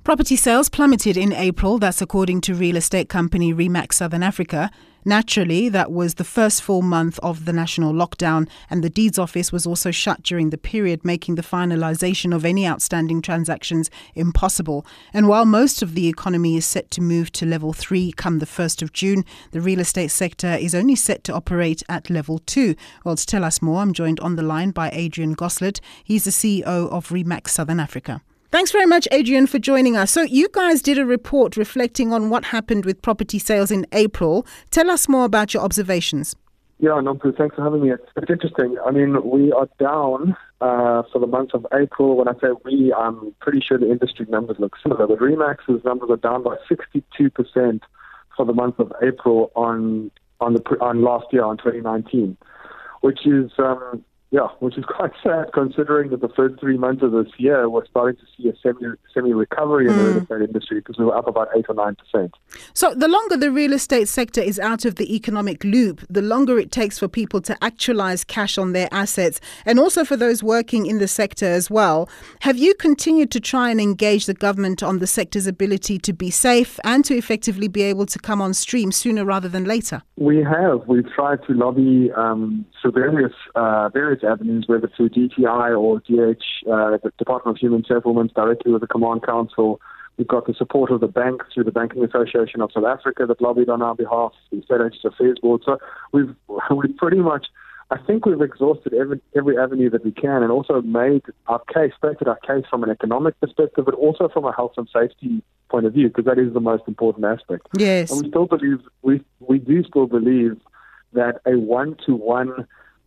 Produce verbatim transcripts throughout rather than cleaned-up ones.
Property sales plummeted in April, that's according to real estate company Remax Southern Africa. Naturally, that was the first full month of the national lockdown, and the deeds office was also shut during the period, making the finalisation of any outstanding transactions impossible. And while most of the economy is set to move to level three come the first of June, the real estate sector is only set to operate at level two. Well, to tell us more, I'm joined on the line by Adrian Goslet. He's the C E O of Remax Southern Africa. Thanks very much, Adrian, for joining us. So you guys did a report reflecting on what happened with property sales in April. Tell us more about your observations. Yeah, Nompu, thanks for having me. It's, it's interesting. I mean, we are down uh, for the month of April. When I say we, I'm pretty sure the industry numbers look similar. But Remax's numbers are down by sixty-two percent for the month of April on on the on last year, on twenty nineteen, which is... Um, Yeah, which is quite sad considering that the first three months of this year we're starting to see a semi semi recovery in mm. the real estate industry because we were up about eight or nine percent. So the longer the real estate sector is out of the economic loop, the longer it takes for people to actualize cash on their assets, and also for those working in the sector as well. Have you continued to try and engage the government on the sector's ability to be safe and to effectively be able to come on stream sooner rather than later? We have. We've tried to lobby um, for various uh, various avenues, whether through D T I or D H, uh, the Department of Human Settlements, directly with the Command Council. We've got the support of the bank through the Banking Association of South Africa that lobbied on our behalf, the State Agency Affairs Board. So we've we've pretty much, I think we've exhausted every, every avenue that we can, and also made our case, stated our case from an economic perspective, but also from a health and safety point of view, because that is the most important aspect. Yes. And we still believe, we we do still believe that a one-to-one,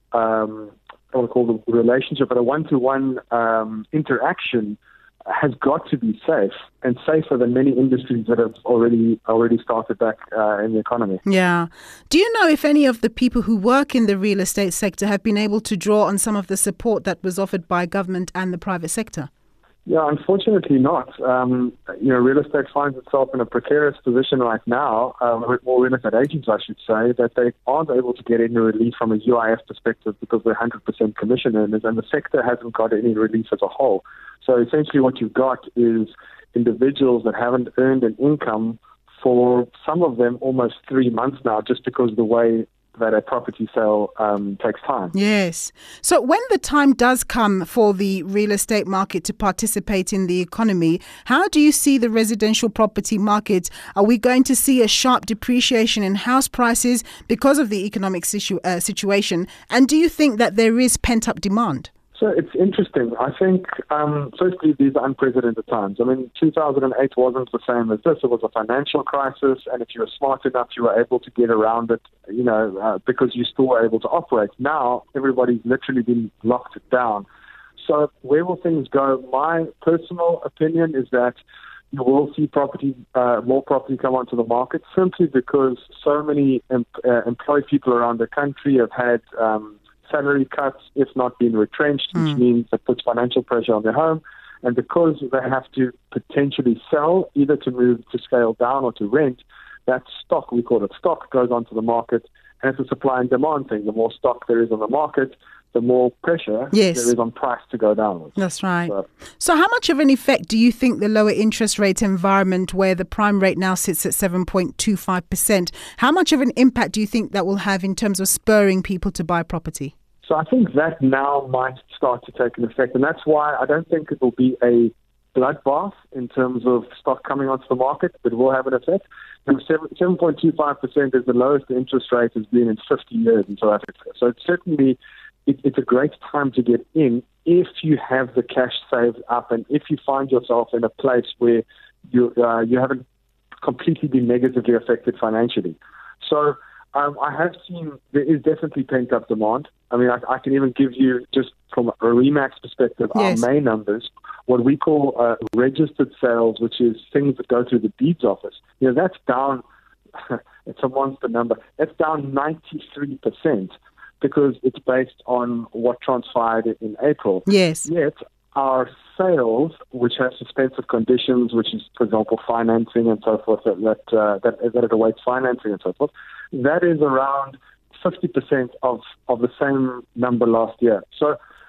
um, what we call the relationship, but a one-to-one um, interaction has got to be safe, and safer than many industries that have already already started back uh, in the economy. Yeah. Do you know if any of the people who work in the real estate sector have been able to draw on some of the support that was offered by government and the private sector? Yeah, unfortunately not. Um, you know, real estate finds itself in a precarious position right now, um, or real estate agents, I should say, that they aren't able to get any relief from a U I F perspective because they're one hundred percent commission earners, and the sector hasn't got any relief as a whole. So essentially what you've got is individuals that haven't earned an income for some of them almost three months now, just because of the way that a property sale um, takes time. Yes. So when the time does come for the real estate market to participate in the economy, how do you see the residential property market? Are we going to see a sharp depreciation in house prices because of the economic situ- uh, situation? And do you think that there is pent-up demand? So it's interesting. I think, um, firstly, these are unprecedented times. I mean, two thousand eight wasn't the same as this. It was a financial crisis, and if you were smart enough, you were able to get around it, you know, uh, because you still were able to operate. Now, everybody's literally been locked down. So where will things go? My personal opinion is that you will see property, uh, more property come onto the market, simply because so many em- uh, employed people around the country have had um, salary cuts, if not being retrenched, which mm. means that puts financial pressure on their home. And because they have to potentially sell, either to move to scale down or to rent, that stock, we call it stock, goes onto the market. And it's a supply and demand thing. The more stock there is on the market, the more pressure yes. there is on price to go downwards. That's right. So, so how much of an effect do you think the lower interest rate environment, where the prime rate now sits at seven point two five percent, how much of an impact do you think that will have in terms of spurring people to buy property? So I think that now might start to take an effect, and that's why I don't think it will be a bloodbath in terms of stock coming onto the market, but it will have an effect. seven point two five percent is the lowest the interest rate has been in fifty years in South Africa. So it's certainly, it, it's a great time to get in if you have the cash saved up, and if you find yourself in a place where you uh, you haven't completely been negatively affected financially. So um, I have seen there is definitely pent-up demand. I mean, I, I can even give you, just from a Remax perspective, yes. our main numbers, what we call uh, registered sales, which is things that go through the deeds office. You know, that's down, it's a monster number, that's down ninety-three percent because it's based on what transpired in April. Yes. Yet our sales, which have suspensive conditions, which is, for example, financing and so forth, that that, uh, that, that it awaits financing and so forth, that is around fifty percent of, of the same number last year. So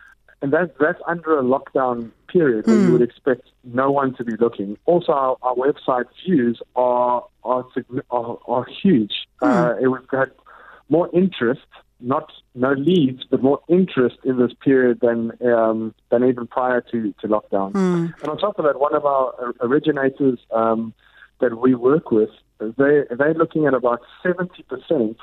and that, that's under a lockdown period where Mm. you would expect no one to be looking. Also, our, our website views are are, signi- are, are huge. Mm. Uh, it, we've had more interest, not no leads, but more interest in this period than um, than even prior to, to lockdown. Mm. And on top of that, one of our originators um, that we work with, they they're looking at about seventy percent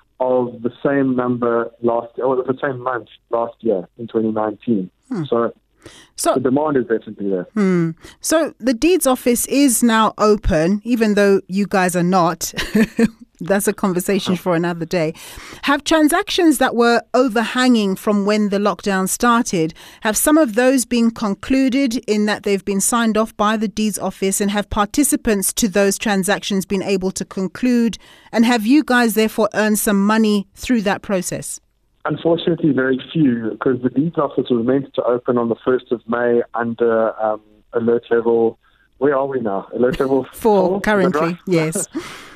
of the same number last or the same month last year in twenty nineteen. Hmm. So, So the demand is definitely there. Hmm. So the deeds office is now open, even though you guys are not. That's a conversation for another day. Have transactions that were overhanging from when the lockdown started, have some of those been concluded in that they've been signed off by the deeds office, and have participants to those transactions been able to conclude? And have you guys therefore earned some money through that process? Unfortunately, very few, because the deeds office was meant to open on the first of May under um, alert level. Where are we now? Alert level Four, four? currently, Right? yes.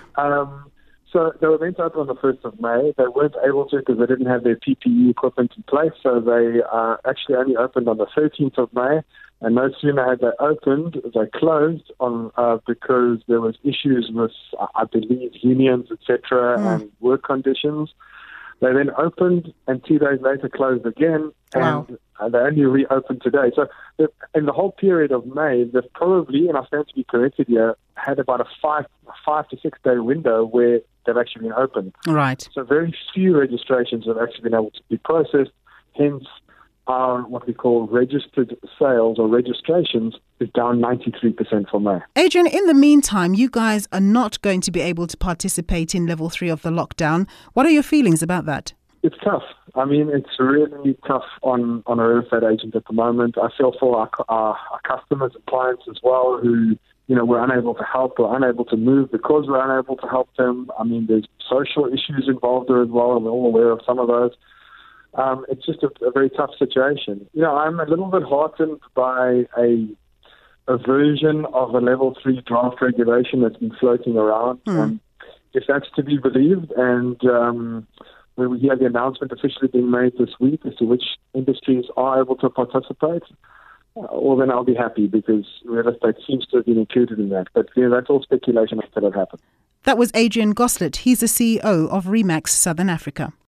um, so they were meant to open on the first of May. They weren't able to because they didn't have their P P E equipment in place. So they uh, actually only opened on the thirteenth of May. And no sooner had they opened, they closed on uh, because there was issues with, I believe, unions, et cetera, Mm. and work conditions. They then opened and two days later closed again, Wow. and uh, they only reopened today. So they've- in the whole period of May, they've probably, and I stand to be corrected here, had about a five, a five to six day window where they've actually been open. Right. So very few registrations have actually been able to be processed. Hence, our what we call registered sales or registrations is down ninety-three percent for May. Adrian, in the meantime, you guys are not going to be able to participate in level three of the lockdown. What are your feelings about that? It's tough. I mean, it's really tough on, on a real estate agent at the moment. I feel for our, our, our customers and clients as well who, you know, we're unable to help, we're unable to move because we're unable to help them. I mean, there's social issues involved there as well, and we're all aware of some of those. Um, it's just a, a very tough situation. You know, I'm a little bit heartened by a a version of a level three draft regulation that's been floating around. Mm. And if that's to be believed, and um, when we hear the announcement officially being made this week as to which industries are able to participate, uh, well, then I'll be happy because real estate seems to have been included in that. But you know, that's all speculation until it happens. That was Adrian Goslett. He's the C E O of Remax Southern Africa.